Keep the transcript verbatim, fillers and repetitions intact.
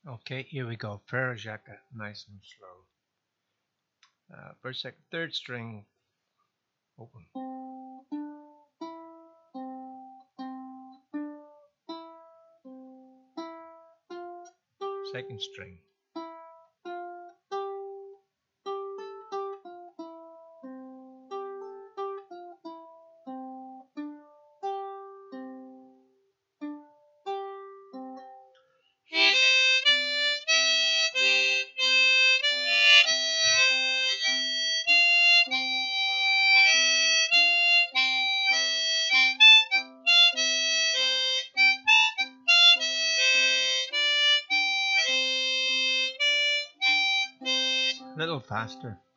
Okay, here we go. Ferrajaka, nice and slow. Uh, first, sec, third string, open. Second string. A little faster.